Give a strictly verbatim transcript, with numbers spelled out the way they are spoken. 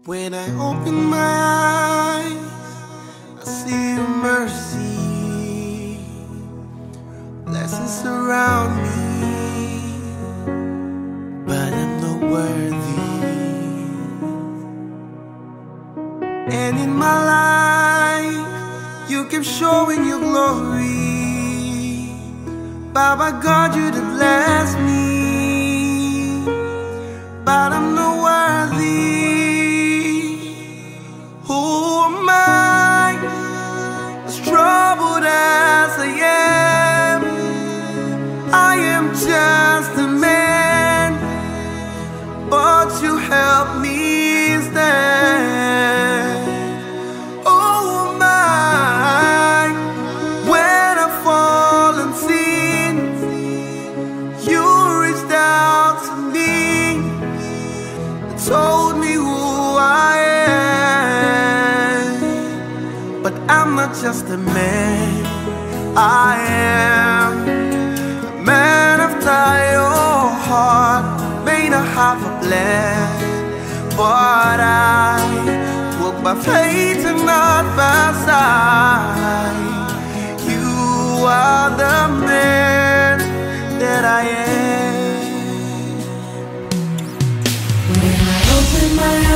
When I open my eyes, I see your mercy. Blessings surround me, but I'm not worthy. And in my life, you keep showing your glory. Baba God, you to bless me, but I'm not worthy. Who am I, as troubled as I am? I am just a man, but you help me stand. Oh my, when I fall and sin, you reached out to me, told me who I am. But I'm not just a man, I am a man after your heart. May not have a plan, but I walk by faith and not by sight. You are the man that I am. When I open my